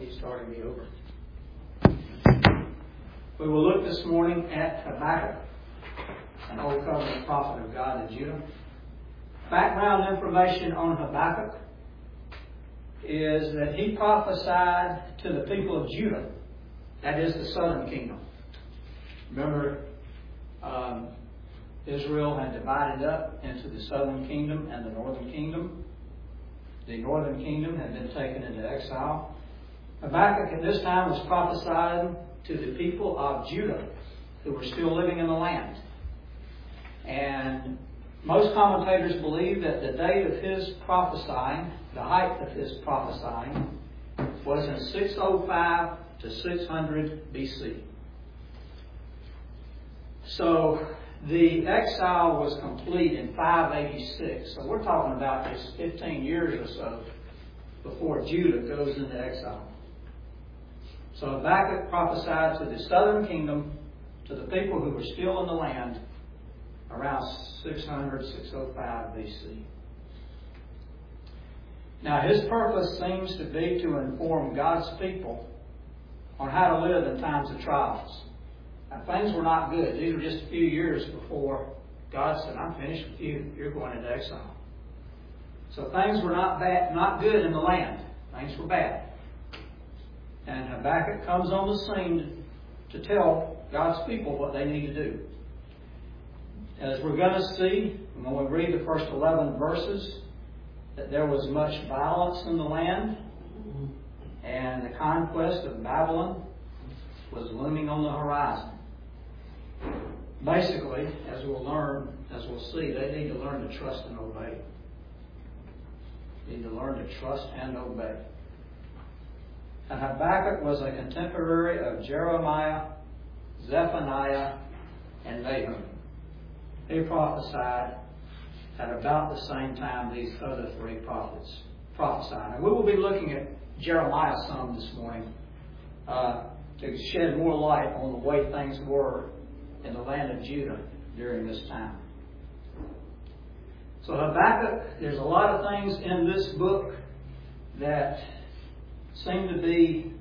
He's starting me over. We will look this morning at Habakkuk, an Old Covenant prophet of God in Judah. Background information on Habakkuk is that he prophesied to the people of Judah, that is the southern kingdom. Remember, Israel had divided up into the southern kingdom and the northern kingdom. The northern kingdom had been taken into exile. Habakkuk at this time was prophesying to the people of Judah who were still living in the land. And most commentators believe that the date of his prophesying, the height of his prophesying, was in 605 to 600 BC. So the exile was complete in 586. So we're talking about just 15 years or so before Judah goes into exile. So Habakkuk prophesied to the southern kingdom, to the people who were still in the land, around 600, 605 BC. Now his purpose seems to be to inform God's people on how to live in times of trials. Now, things were not good. These were just a few years before God said, I'm finished with you. You're going into exile. So things were not bad, not good in the land. Things were bad. And Habakkuk comes on the scene to tell God's people what they need to do. As we're going to see when we read the first 11 verses, that there was much violence in the land, and the conquest of Babylon was looming on the horizon. Basically, as we'll see, they need to learn to trust and obey. They need to learn to trust and obey. And Habakkuk was a contemporary of Jeremiah, Zephaniah, and Nahum. They prophesied at about the same time these other three prophets prophesied. And we will be looking at Jeremiah some this morning to shed more light on the way things were in the land of Judah during this time. So Habakkuk, there's a lot of things in this book that seem to be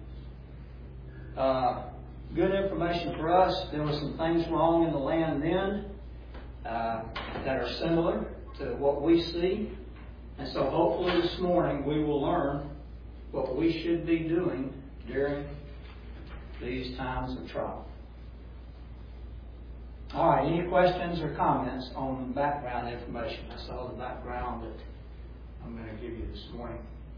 good information for us. There were some things wrong in the land then that are similar to what we see. And so hopefully this morning we will learn what we should be doing during these times of trial. All right, any questions or comments on the background information? I saw the background that I'm going to give you this morning.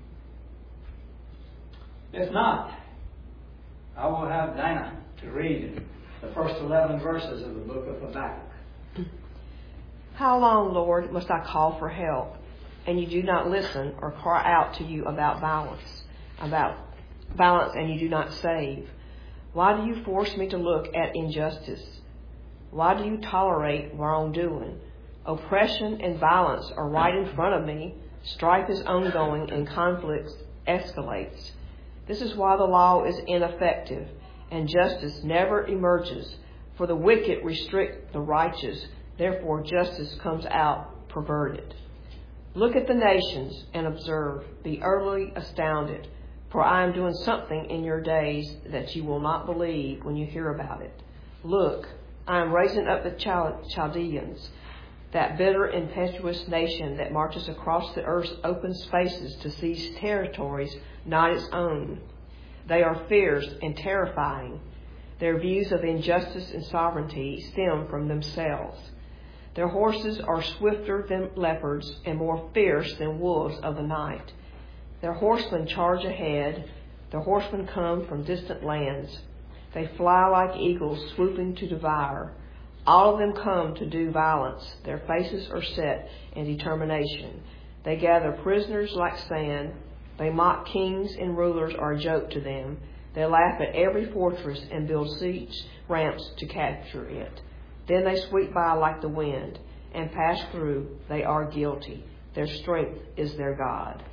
If not, I will have Dana to read the first 11 verses of the book of Habakkuk. How long, Lord, must I call for help, and you do not listen, or cry out to you about violence, and you do not save? Why do you force me to look at injustice? Why do you tolerate wrongdoing? Oppression and violence are right in front of me. Strife is ongoing and conflict escalates. This is why the law is ineffective and justice never emerges. For the wicked restrict the righteous. Therefore justice comes out perverted. Look at the nations and observe. Be utterly astounded. For I am doing something in your days that you will not believe when you hear about it. Look, I am raising up the Chaldeans, that bitter, impetuous nation that marches across the earth's open spaces to seize territories not its own. They are fierce and terrifying. Their views of injustice and sovereignty stem from themselves. Their horses are swifter than leopards and more fierce than wolves of the night. Their horsemen charge ahead. Their horsemen come from distant lands. They fly like eagles swooping to devour. All of them come to do violence. Their faces are set in determination. They gather prisoners like sand. They mock kings and rulers are a joke to them. They laugh at every fortress and build siege ramps to capture it. Then they sweep by like the wind and pass through. They are guilty. Their strength is their God.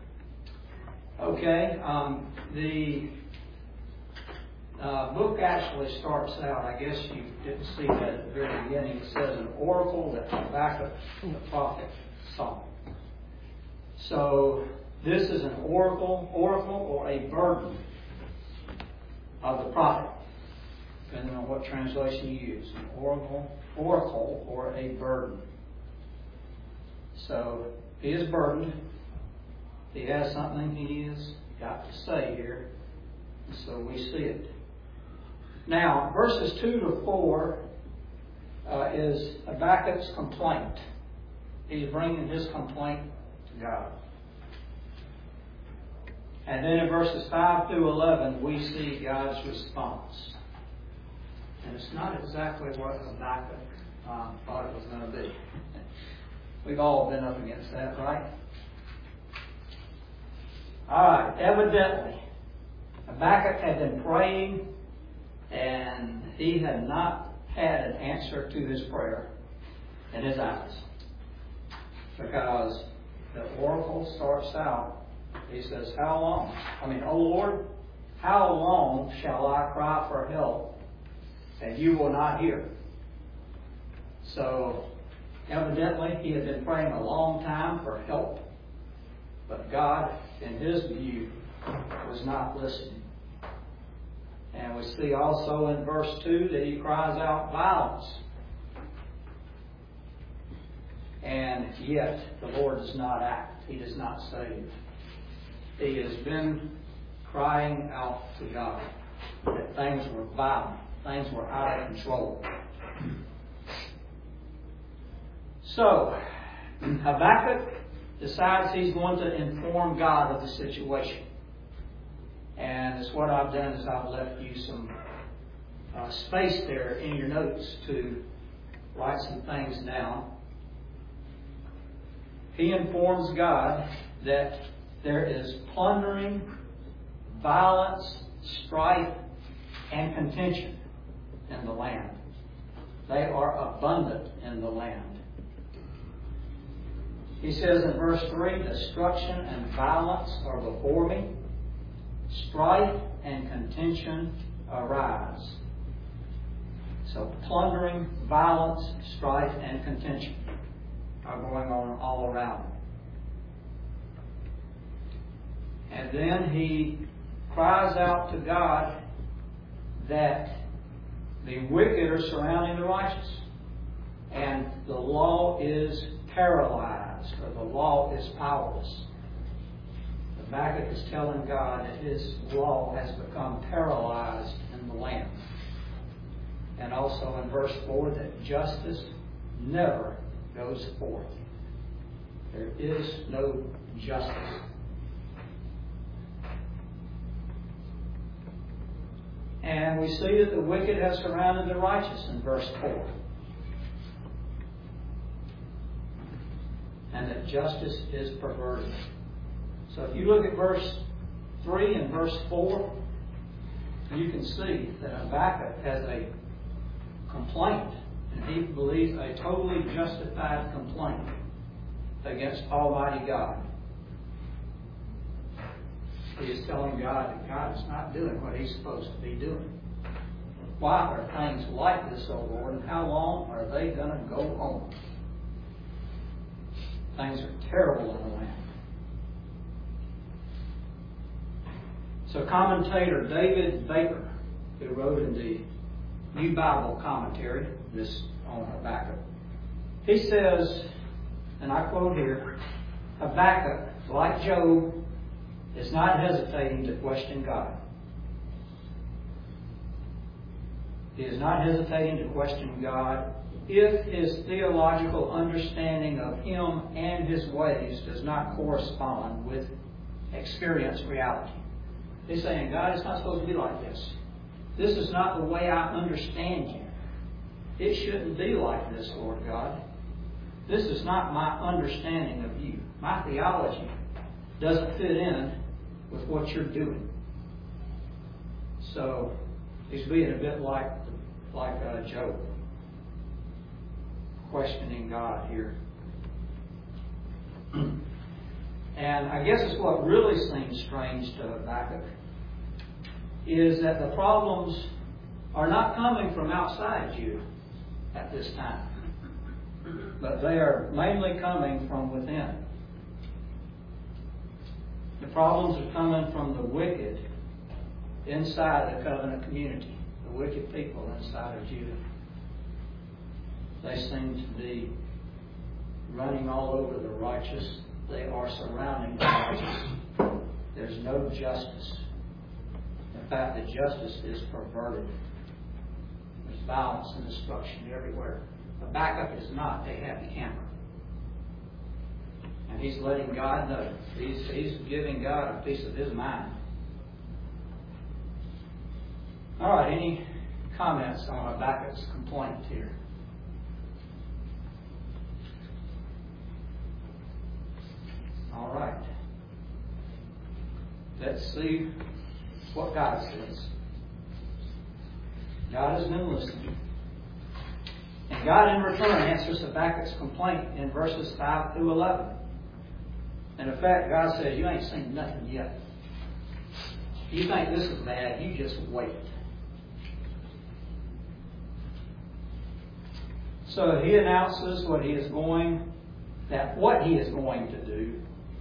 Okay, the book actually starts out, I guess you didn't see that at the very beginning, it says an oracle that Habakkuk the prophet saw. So this is an oracle or a burden of the prophet, depending on what translation you use, an oracle or a burden. So he is burdened. He has something he has got to say here. And so we see it. Now, verses 2 to 4 is Habakkuk's complaint. He's bringing his complaint to God. And then in verses 5 through 11, we see God's response. And it's not exactly what Habakkuk thought it was going to be. We've all been up against that, right? Alright, evidently, Habakkuk had been praying and he had not had an answer to his prayer in his eyes. Because the oracle starts out, he says, O Lord, how long shall I cry for help and you will not hear? So, evidently, he had been praying a long time for help, but God, in his view, was not listening. And we see also in verse 2 that he cries out violence. And yet, the Lord does not act. He does not save. He has been crying out to God that things were violent, things were out of control. So, Habakkuk decides he's going to inform God of the situation. And it's what I've done is I've left you some space there in your notes to write some things down. He informs God that there is plundering, violence, strife, and contention in the land. They are abundant in the land. He says in verse 3, destruction and violence are before me. Strife and contention arise. So plundering, violence, strife, and contention are going on all around. And then he cries out to God that the wicked are surrounding the righteous. And the law is paralyzed, or the law is powerless. Habakkuk is telling God that his law has become paralyzed in the land. And also in verse 4 that justice never goes forth. There is no justice. And we see that the wicked have surrounded the righteous in verse 4. And that justice is perverted. So if you look at verse 3 and verse 4, you can see that Habakkuk has a complaint, and he believes a totally justified complaint against Almighty God. He is telling God that God is not doing what He's supposed to be doing. Why are things like this, O Lord, and how long are they going to go on? Things are terrible in the land. So commentator David Baker, who wrote in the New Bible Commentary, this on Habakkuk, he says, and I quote here, Habakkuk, like Job, is not hesitating to question God. He is not hesitating to question God if his theological understanding of Him and His ways does not correspond with experienced reality. He's saying, God, it's not supposed to be like this. This is not the way I understand you. It shouldn't be like this, Lord God. This is not my understanding of you. My theology doesn't fit in with what you're doing. So he's being a bit like Job, questioning God here. And I guess it's what really seems strange to Habakkuk is that the problems are not coming from outside you at this time, but they are mainly coming from within. The problems are coming from the wicked inside the covenant community, the wicked people inside of Judah. They seem to be running all over the righteous. They are surrounding the righteous. There's no justice. In fact, the justice is perverted. There's violence and destruction everywhere. Habakkuk is not a happy camper. And he's letting God know. He's giving God a piece of his mind. All right, any comments on Habakkuk's complaint here? All right. Let's see what God says. God has been listening. And God in return answers Habakkuk's complaint in verses 5 through 11. In effect, God says, you ain't seen nothing yet. You think this is bad, you just wait. So he announces what he is going to do.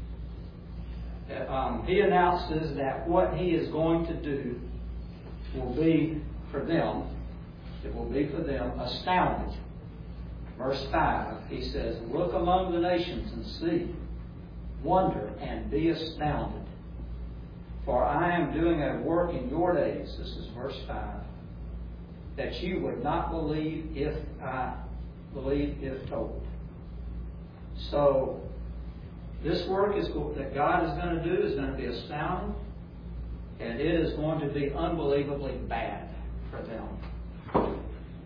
He announces that what he is going to do will be for them, astounding. Verse 5, he says, look among the nations and see, wonder and be astounded. For I am doing a work in your days, this is verse 5, that you would not believe if told. So, this work that God is going to do is going to be astounding, and it is going to be unbelievably bad for them.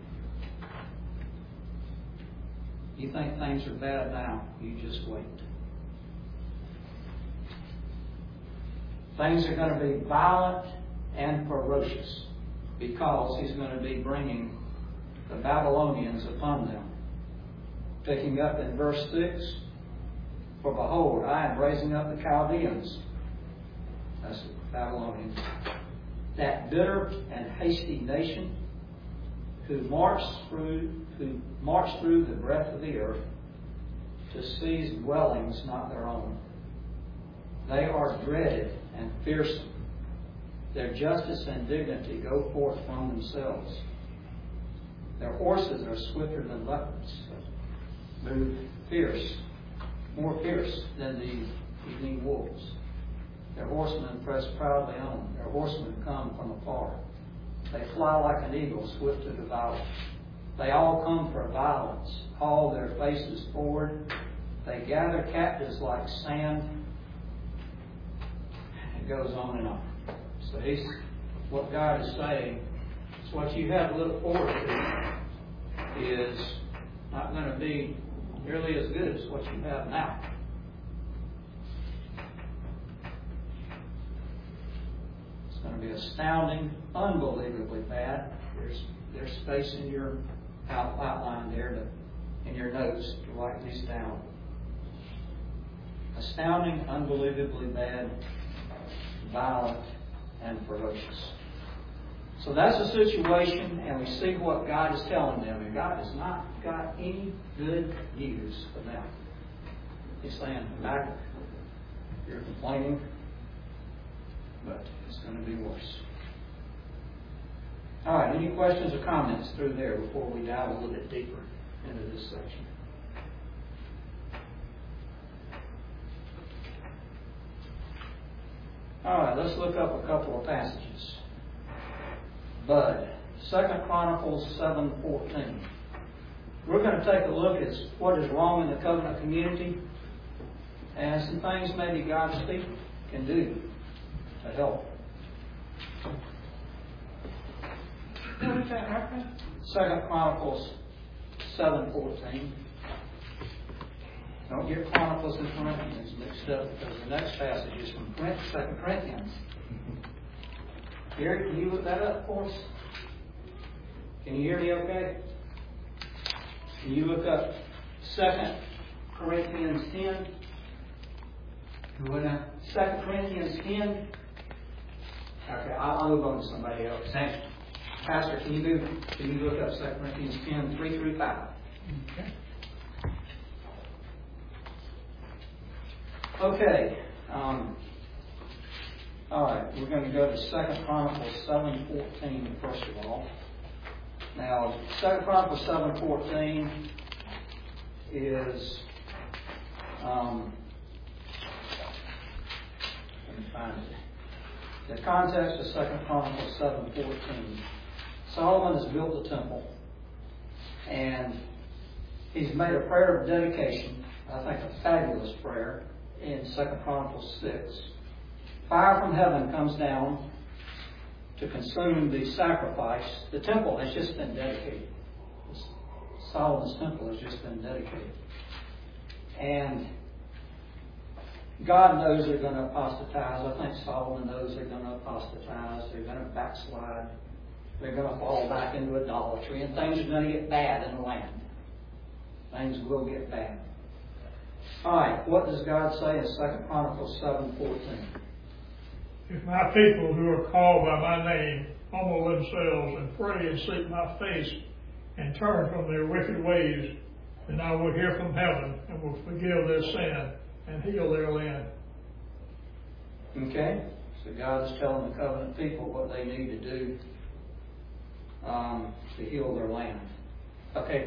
You think things are bad now, you just wait. Things are going to be violent and ferocious because he's going to be bringing the Babylonians upon them. Picking up in verse 6, for behold, I am raising up the Chaldeans, that's the Babylonians, that bitter and hasty nation who march through the breadth of the earth to seize dwellings not their own. They are dreaded and fearsome. Their justice and dignity go forth from themselves. Their horses are swifter than leopards, move more fierce than the evening wolves. Their horsemen press proudly on. Their horsemen come from afar. They fly like an eagle, swift to devour. They all come for violence, haul their faces forward. They gather captives like sand. It goes on and on. So what God is saying is what you have to look forward to is not going to be nearly as good as what you have now. It's going to be astounding, unbelievably bad. There's space in your outline there in your notes to write these down. Astounding, unbelievably bad, violent, and ferocious. So that's the situation, and we see what God is telling them. And God has not got any good news for them. He's saying, Habakkuk, you're complaining, but it's going to be worse. All right, any questions or comments through there before we dive a little bit deeper into this section? All right, let's look up a couple of passages. Bud, 2 Chronicles 7:14. We're going to take a look at what is wrong in the covenant community and some things maybe God's people can do to help. What is that reference? 2 Chronicles 7:14. Don't get Chronicles and Corinthians mixed up because the next passage is from 2 Corinthians. Gary, can you look that up for us? Can you hear me okay? Can you look up 2 Corinthians 10? 2 Corinthians 10? Okay, I'll move on to somebody else. Thanks. Pastor, can you look up 2 Corinthians 10, 3 through 5? Okay. All right, we're going to go to 2 Chronicles 7:14 first of all. Now, 2 Chronicles 7:14 is, let me find it. The context of 2 Chronicles 7:14. Solomon has built the temple, and he's made a prayer of dedication, I think a fabulous prayer, in 2 Chronicles 6. Fire from heaven comes down to consume the sacrifice. The temple has just been dedicated. Solomon's temple has just been dedicated. And God knows they're going to apostatize. I think Solomon knows they're going to apostatize. They're going to backslide. They're going to fall back into idolatry. And things are going to get bad in the land. Things will get bad. All right, what does God say in 2 Chronicles 7:14? If my people who are called by my name humble themselves and pray and seek my face and turn from their wicked ways, then I will hear from heaven and will forgive their sin and heal their land. Okay, so God is telling the covenant people what they need to do to heal their land. Okay,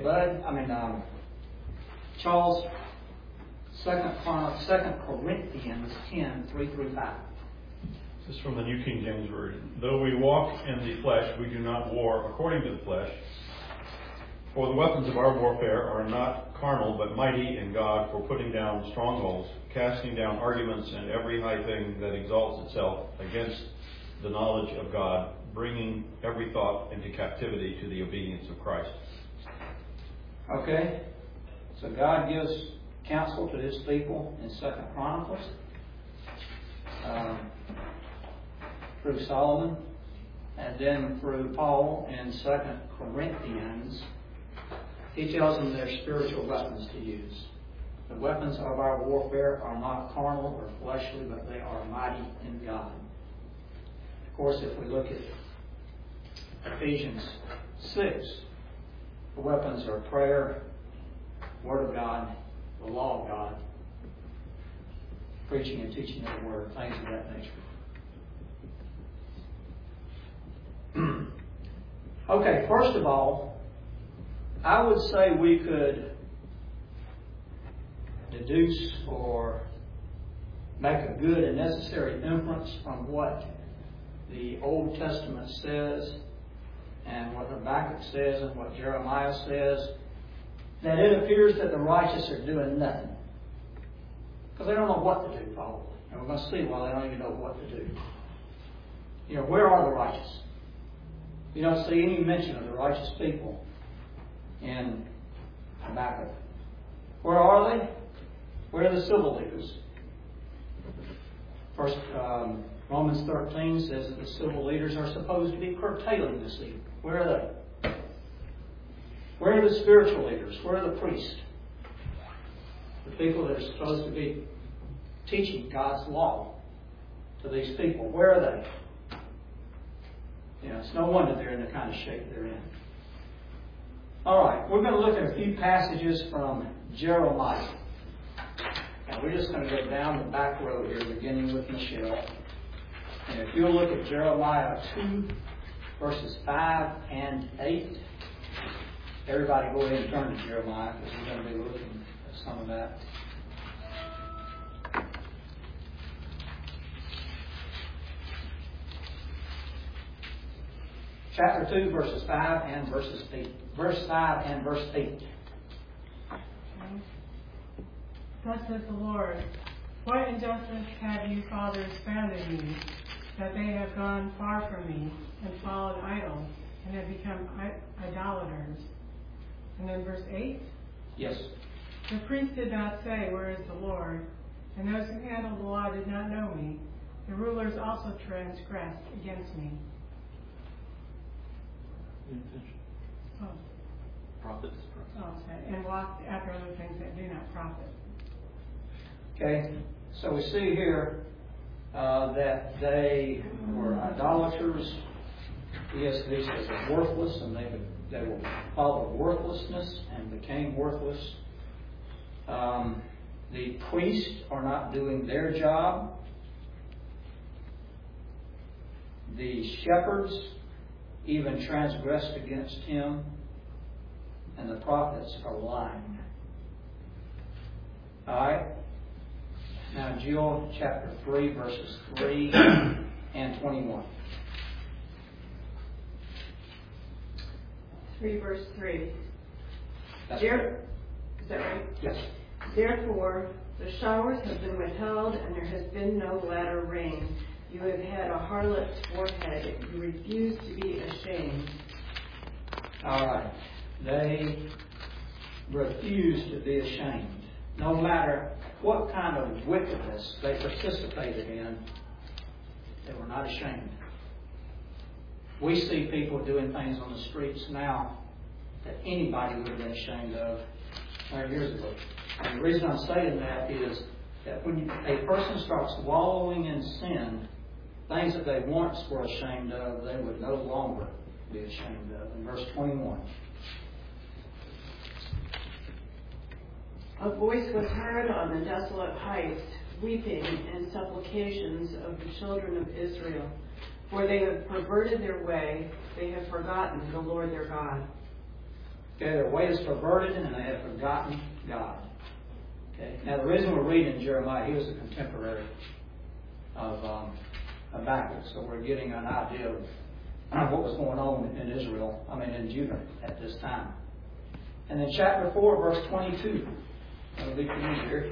Charles, 2 Corinthians 10:3-5. This is from the New King James Version. Though we walk in the flesh, we do not war according to the flesh. For the weapons of our warfare are not carnal, but mighty in God for putting down strongholds, casting down arguments and every high thing that exalts itself against the knowledge of God, bringing every thought into captivity to the obedience of Christ. Okay, so God gives counsel to His people in 2 Chronicles through Solomon, and then through Paul in 2 Corinthians. He tells them their spiritual weapons to use. The weapons of our warfare are not carnal or fleshly, but they are mighty in God. Of course, if we look at Ephesians 6, the weapons are prayer, Word of God, the law of God, preaching and teaching of the Word, things of that nature. Okay, first of all, I would say we could deduce or make a good and necessary inference from what the Old Testament says and what Habakkuk says and what Jeremiah says, that it appears that the righteous are doing nothing. Because they don't know what to do, probably. And we're going to see why they don't even know what to do. Where are the righteous? You don't see any mention of the righteous people in Habakkuk. Where are they? Where are the civil leaders? First, Romans 13 says that the civil leaders are supposed to be curtailing this evil. Where are they? Where are the spiritual leaders? Where are the priests? The people that are supposed to be teaching God's law to these people. Where are they? It's no wonder they're in the kind of shape they're in. All right, we're going to look at a few passages from Jeremiah. Now, we're just going to go down the back row here, beginning with Michelle. And if you'll look at Jeremiah 2, verses 5 and 8. Everybody go ahead and turn to Jeremiah, because we're going to be looking at some of that. Chapter 2, verses 5 and verses 8. Verse 5 and verse 8. Thus says the Lord, what injustice have you fathers found in me, that they have gone far from me and followed idols and have become idolaters? And then verse 8. Yes. The priest did not say, where is the Lord? And those who handled the law did not know me. The rulers also transgressed against me. Oh. Prophets. Oh, okay. And walked after other things that do not profit. Okay, so we see here that they were idolaters. ESV says worthless, and they were followed worthlessness and became worthless. The priests are not doing their job. The shepherds even transgressed against him, and the prophets are lying. Alright? Now, Joel chapter 3, verses 3 and 21. 3 verse 3. That's Is that right? Yes. Therefore, the showers have been withheld, and there has been no latter rain. You have had a harlot's forehead. You refuse to be ashamed. Alright. They refused to be ashamed. No matter what kind of wickedness they participated in, they were not ashamed. We see people doing things on the streets now that anybody would have been ashamed of 100 years ago. And the reason I'm saying that is that when a person starts wallowing in sin, things that they once were ashamed of, they would no longer be ashamed of. In verse 21. A voice was heard on the desolate heights, weeping and supplications of the children of Israel. For they have perverted their way, they have forgotten the Lord their God. Okay, their way is perverted and they have forgotten God. Okay. Now the reason we're reading Jeremiah, he was a contemporary of Habakkuk, so we're getting an idea of what was going on in Israel, in Judah at this time. And then chapter 4, verse 22. That'll be for you here.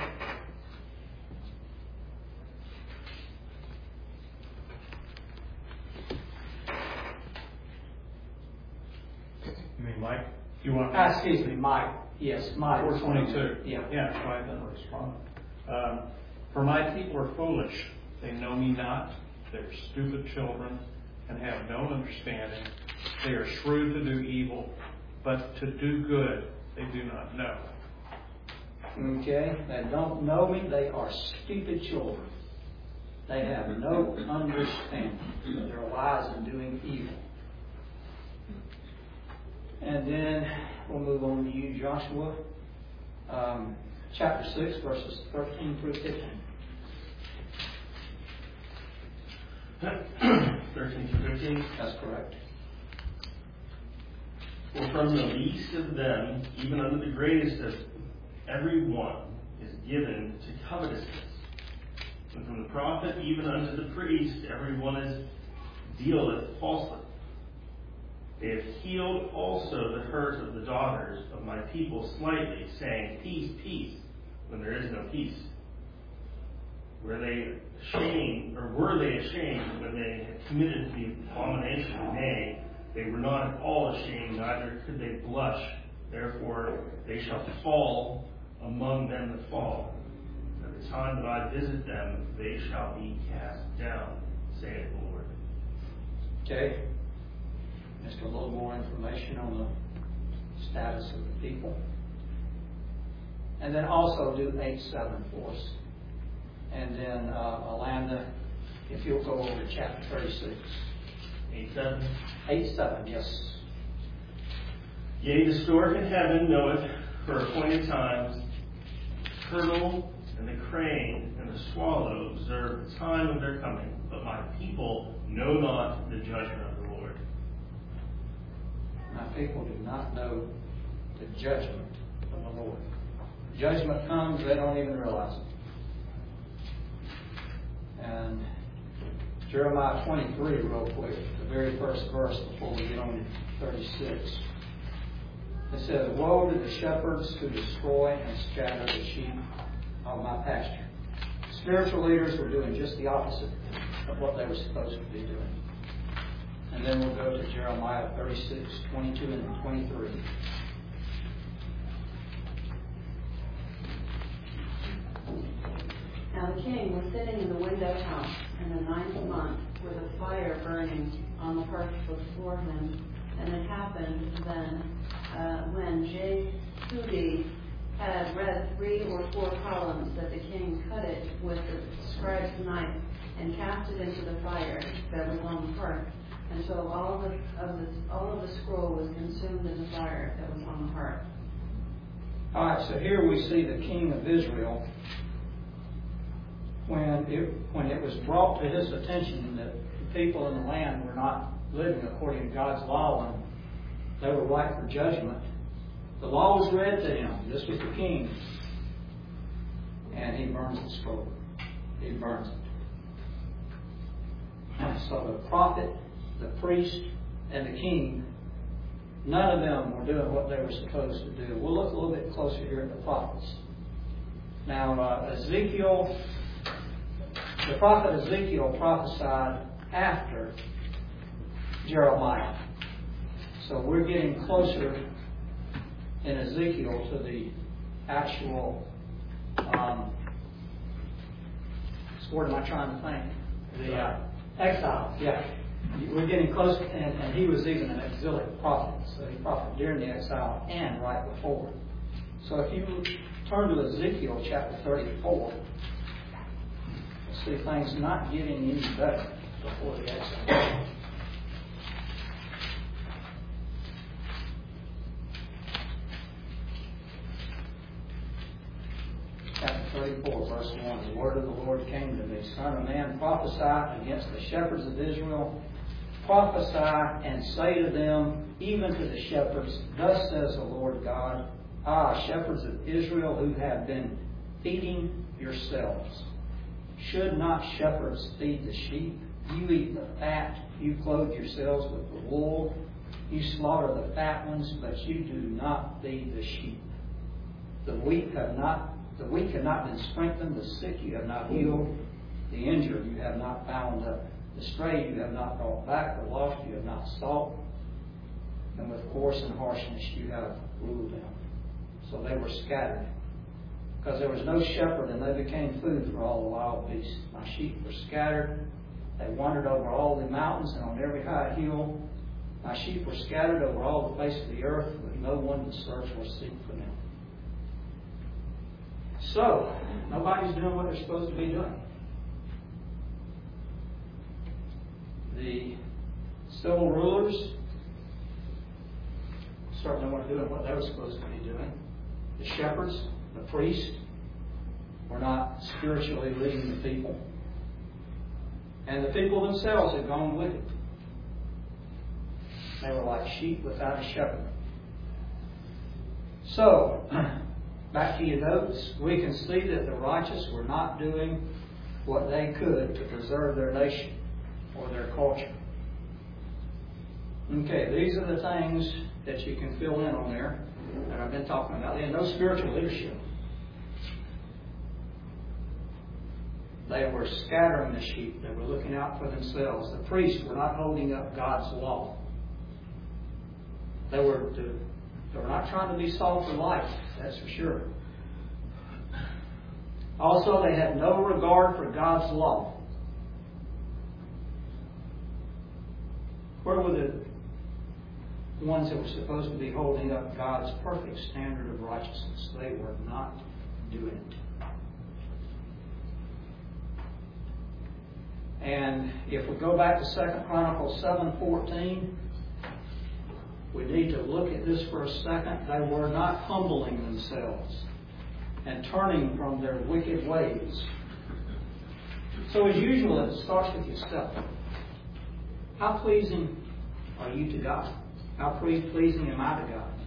You mean Mike? You want? Excuse me, Mike. Yes, Mike. 4:22. Yeah. Yeah, right, then respond. For my people are foolish. They know me not. They are stupid children and have no understanding. They are shrewd to do evil, but to do good they do not know. Okay, they don't know me. They are stupid children. They have no understanding. They're wise in doing evil. And then we'll move on to you, Joshua. Chapter 6, verses 13 through 15. 13 to 15. That's correct. For from the least of them, even unto the greatest of every one, is given to covetousness. And from the prophet, even unto the priest, every one is dealeth falsely. They have healed also the hurt of the daughters of my people slightly, saying, Peace, peace, when there is no peace. Were they ashamed when they had committed the abomination? Nay, they were not at all ashamed, neither could they blush. Therefore they shall fall among them that fall. At the time that I visit them, they shall be cast down, saith the Lord. Okay. Just a little more information on the status of the people. And then also do 8:7 for us. And then, Alanda, if you'll go over to chapter 36. 8:7. 8:7, yes. Yea, the stork in heaven knoweth for appointed times. The turtle and the crane and the swallow observe the time of their coming, but my people know not the judgment of the Lord. My people do not know the judgment of the Lord. Judgment comes, they don't even realize it. And Jeremiah 23, real quick, the very first verse before we get on to 36. It says, Woe to the shepherds who destroy and scatter the sheep of my pasture. Spiritual leaders were doing just the opposite of what they were supposed to be doing. And then we'll go to Jeremiah 36, 22 and 23. Now the king was sitting in the window house in the 9th month with a fire burning on the hearth before him. And it happened then when Jehudi had read 3 or 4 columns that the king cut it with the scribe's knife and cast it into the fire that was on the hearth. And so all of the scroll was consumed in the fire that was on the hearth. All right, so here we see the king of Israel when it was brought to his attention that people in the land were not living according to God's law and they were ripe for judgment, the law was read to him. This was the king. And he burns the scroll. He burns it. So the prophet, the priest, and the king, none of them were doing what they were supposed to do. We'll look a little bit closer here at the prophets. Now, the prophet Ezekiel prophesied after Jeremiah. So we're getting closer in Ezekiel to the actual, what am I trying to think? The exile, yeah. We're getting close, and he was even an exilic prophet. So he prophesied during the exile and right before. So if you turn to Ezekiel chapter 34, you'll see things not getting any better before the exile. Chapter 34, verse 1. The word of the Lord came to me. Son of man, prophesy against the shepherds of Israel. Prophesy and say to them, even to the shepherds, thus says the Lord God, shepherds of Israel who have been feeding yourselves. Should not shepherds feed the sheep? You eat the fat, you clothe yourselves with the wool. You slaughter the fat ones, but you do not feed the sheep. The weak have not been strengthened, the sick you have not healed, the injured you have not bound up, the stray you have not brought back, the lost you have not sought, and with coarse and harshness you have ruled them. So they were scattered, because there was no shepherd, and they became food for all the wild beasts. My sheep were scattered, they wandered over all the mountains and on every high hill. My sheep were scattered over all the face of the earth, with no one to search or seek for them. So, nobody's doing what they're supposed to be doing. The civil rulers certainly weren't doing what they were supposed to be doing. The shepherds, the priests, were not spiritually leading the people. And the people themselves had gone wicked. They were like sheep without a shepherd. So, back to your notes, we can see that the righteous were not doing what they could to preserve their nation or their culture. Okay, these are the things that you can fill in on there that I've been talking about. They had no spiritual leadership. They were scattering the sheep. They were looking out for themselves. The priests were not holding up God's law. They were not trying to be salt and light, that's for sure. Also, they had no regard for God's law. Where were the ones that were supposed to be holding up God's perfect standard of righteousness? They were not doing it. And if we go back to 2 Chronicles 7:14, we need to look at this for a second. They were not humbling themselves and turning from their wicked ways. So as usual, it starts with yourself. How pleasing are you to God? How pleasing am I to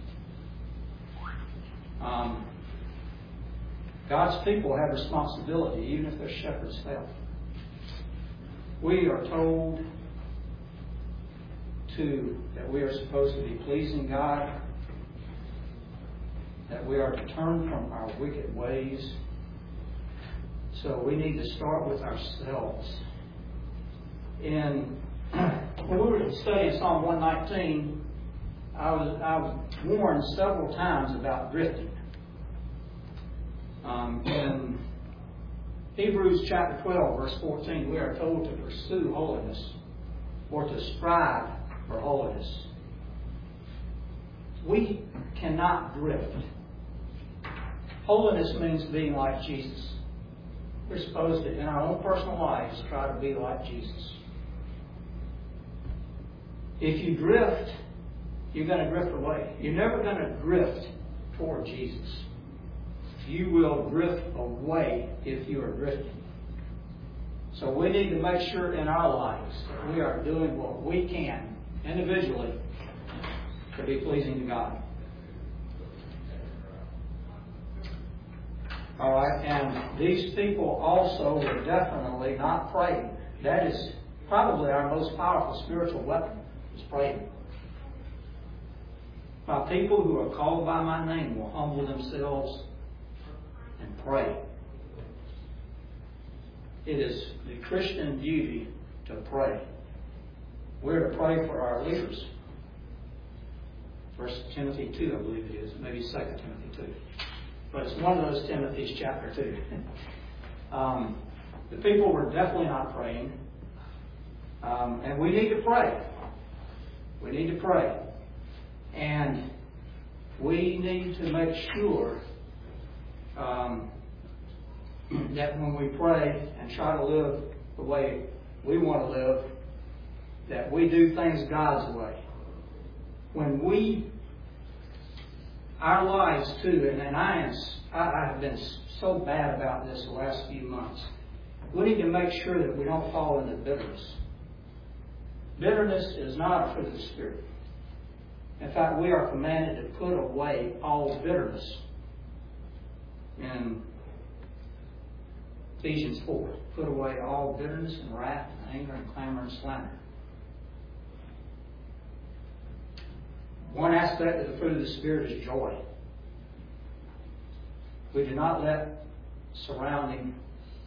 God? God's people have responsibility, even if their shepherds fail. We are told that we are supposed to be pleasing God, that we are to turn from our wicked ways. So we need to start with ourselves. When we were studying Psalm 119, I was warned several times about drifting. In Hebrews chapter 12, verse 14, we are told to pursue holiness or to strive for holiness. We cannot drift. Holiness means being like Jesus. We're supposed to, in our own personal lives, try to be like Jesus. If you drift, you're going to drift away. You're never going to drift toward Jesus. You will drift away if you are drifting. So we need to make sure in our lives that we are doing what we can individually to be pleasing to God. All right, and these people also were definitely not praying. That is probably our most powerful spiritual weapon, is praying. My people who are called by my name will humble themselves and pray. It is the Christian duty to pray. We're to pray for our leaders. 1 Timothy 2, I believe it is. Maybe 2 Timothy 2. But it's one of those Timothy's, chapter 2. The people were definitely not praying. And we need to pray. We need to pray. And we need to make sure that when we pray and try to live the way we want to live, that we do things God's way. When our lives too, and I have been so bad about this the last few months, we need to make sure that we don't fall into bitterness. Bitterness is not a fruit of the Spirit. In fact, we are commanded to put away all bitterness. In Ephesians 4, put away all bitterness and wrath and anger and clamor and slander. One aspect of the fruit of the Spirit is joy. We do not let surrounding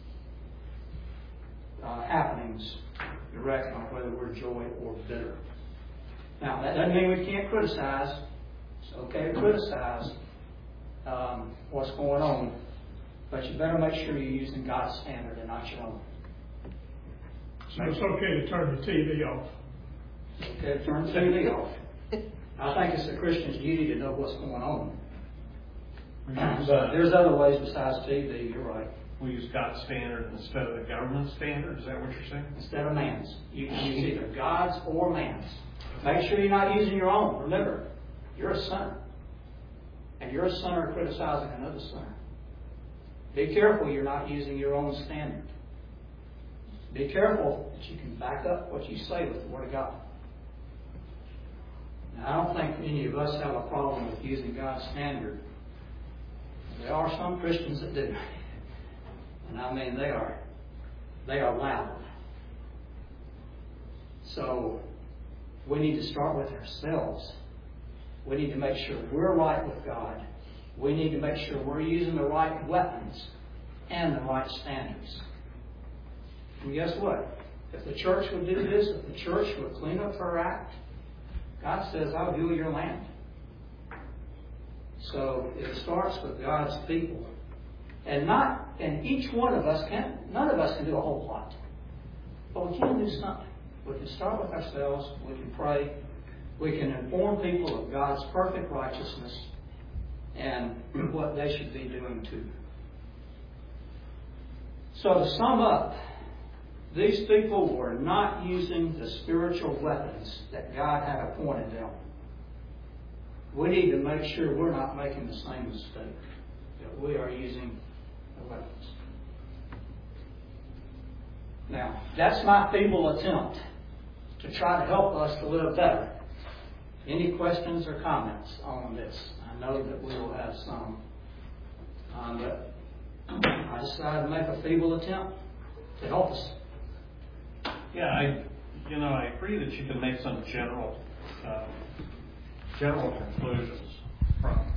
happenings direct on whether we're joy or bitter. Now, that doesn't mean we can't criticize. It's okay to criticize what's going on, but you better make sure you're using God's standard and not your own. So it's okay to turn the TV off. It's okay to turn the TV off. I think it's a Christian's duty to know what's going on. But there's other ways besides TV, you're right. We use God's standard instead of the government standard. Is that what you're saying? Instead of man's. You can use either God's or man's. Make sure you're not using your own. Remember, you're a sinner. And you're a sinner criticizing another sinner. Be careful you're not using your own standard. Be careful that you can back up what you say with the Word of God. Now, I don't think any of us have a problem with using God's standard. There are some Christians that do. And I mean, they are loud. So, we need to start with ourselves. We need to make sure we're right with God. We need to make sure we're using the right weapons and the right standards. And guess what? If the church would do this, if the church would clean up her act, God says, I'll heal your land. So it starts with God's people. And each one of us none of us can do a whole lot. But we can do something. We can start with ourselves. We can pray. We can inform people of God's perfect righteousness and what they should be doing too. So to sum up, these people were not using the spiritual weapons that God had appointed them. We need to make sure we're not making the same mistake, that we are using the weapons. Now, that's my feeble attempt to try to help us to live better. Any questions or comments on this? I know that we will have some. But I decided to make a feeble attempt to help us. Yeah, I agree that you can make some general conclusions from